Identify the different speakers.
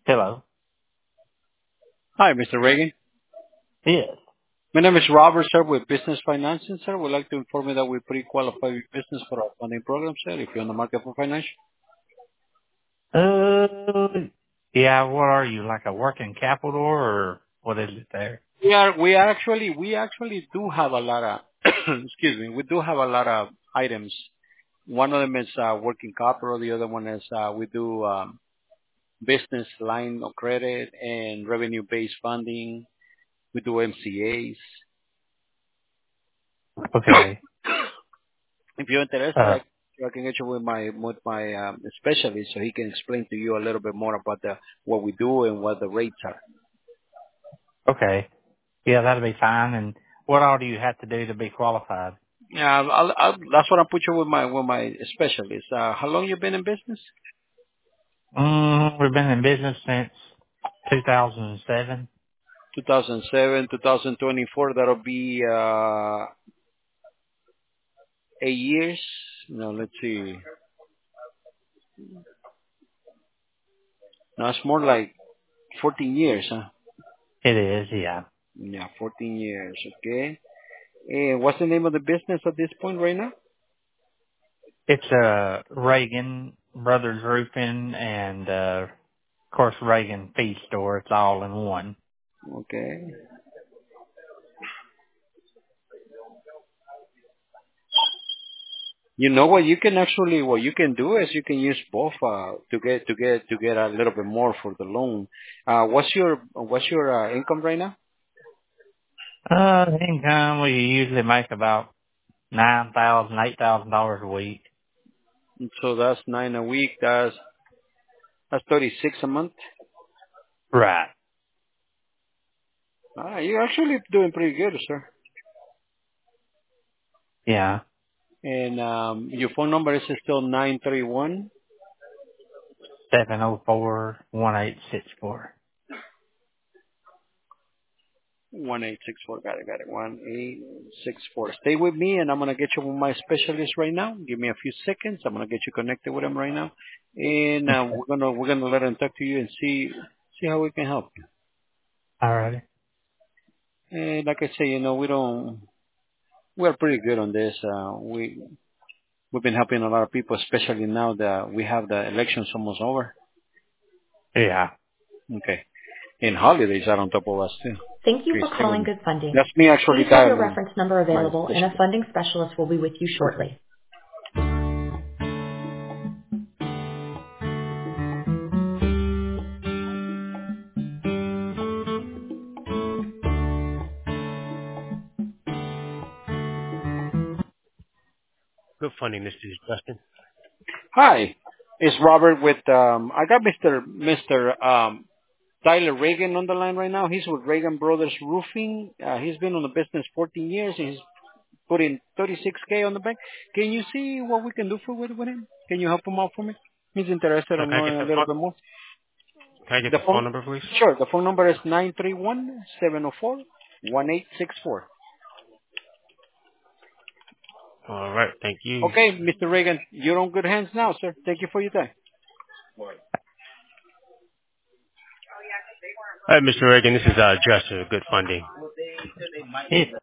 Speaker 1: Hello.
Speaker 2: Hi, Mr. Reagan.
Speaker 1: Yes.
Speaker 2: My name is Robert, sir, with Business Financing, sir. We'd like to inform you that we pre-qualify your business for our funding program, sir, if you're on the market for financial.
Speaker 1: Uh, yeah, what are you, like a working capital or what is it there?
Speaker 2: We actually do have a lot of, excuse me, we do have a lot of items. One of them is working capital. The other one is we do business line of credit and revenue-based funding. We do MCAs.
Speaker 1: Okay.
Speaker 2: If you're interested,
Speaker 1: Uh,
Speaker 2: I can get you with my specialist so he can explain to you a little bit more about what we do and what the rates are.
Speaker 1: okay. Yeah, that'll be fine. And what all do you have to do to be qualified?
Speaker 2: Yeah, that's what I put you with my specialist. How long you been in business?
Speaker 1: We've been in business since 2007.
Speaker 2: 2007, 2024. That'll be 8 years. No, let's see. No, it's more like 14 years, huh?
Speaker 1: It is, yeah.
Speaker 2: Yeah, 14 years. Okay. And what's the name of the business at this point right now?
Speaker 1: It's, Reagan Brothers Roofing and, of course, Reagan Feed Store. It's all in one.
Speaker 2: Okay. You know what you can do is you can use both to get a little bit more for the loan. What's your income right now?
Speaker 1: Income, we usually make about $8,000 a week.
Speaker 2: So that's 9 a week. That's 36 a month.
Speaker 1: Right.
Speaker 2: You're actually doing pretty good, sir.
Speaker 1: Yeah.
Speaker 2: And your phone number is still 931
Speaker 1: 704-1864.
Speaker 2: 1864. Got it. 1864. Stay with me, and I'm gonna get you with my specialist right now. Give me a few seconds. I'm gonna get you connected with him right now, and
Speaker 1: Okay.
Speaker 2: we're gonna let him talk to you and see how we can help you.
Speaker 1: All righty.
Speaker 2: And like I say, we're pretty good on this. We've been helping a lot of people, especially now that we have the elections almost over.
Speaker 1: Yeah.
Speaker 2: Okay. And holidays are on top of us too.
Speaker 3: Thank you
Speaker 2: Okay,
Speaker 3: for
Speaker 2: stay with
Speaker 3: calling
Speaker 2: me.
Speaker 3: Good Funding.
Speaker 2: That's me actually
Speaker 3: Please have your
Speaker 2: dialing
Speaker 3: reference number
Speaker 2: my
Speaker 3: available, and a
Speaker 2: specialist.
Speaker 3: funding specialist will be with you
Speaker 2: Okay.
Speaker 3: shortly. Good Funding. This is Justin.
Speaker 2: Hi, it's Robert with I got Mr. Tyler Reagan on the line right now. He's with Reagan Brothers Roofing. He's been on the business 14 years. He's put in 36K on the bank. Can you see what we can do with him? Can you help him out for me? He's interested in
Speaker 3: Can I get
Speaker 2: knowing a
Speaker 3: the
Speaker 2: little
Speaker 3: phone?
Speaker 2: bit more.
Speaker 3: Can I get
Speaker 2: The
Speaker 3: the phone
Speaker 2: phone,
Speaker 3: number, please?
Speaker 2: sure. The phone number is 931-704-1864.
Speaker 3: All right. Thank you.
Speaker 2: Okay, Mr. Reagan, you're on good hands now, sir. Thank you for your time.
Speaker 3: Hi, Mr. Reagan. This is Justin with Good Funding.
Speaker 1: It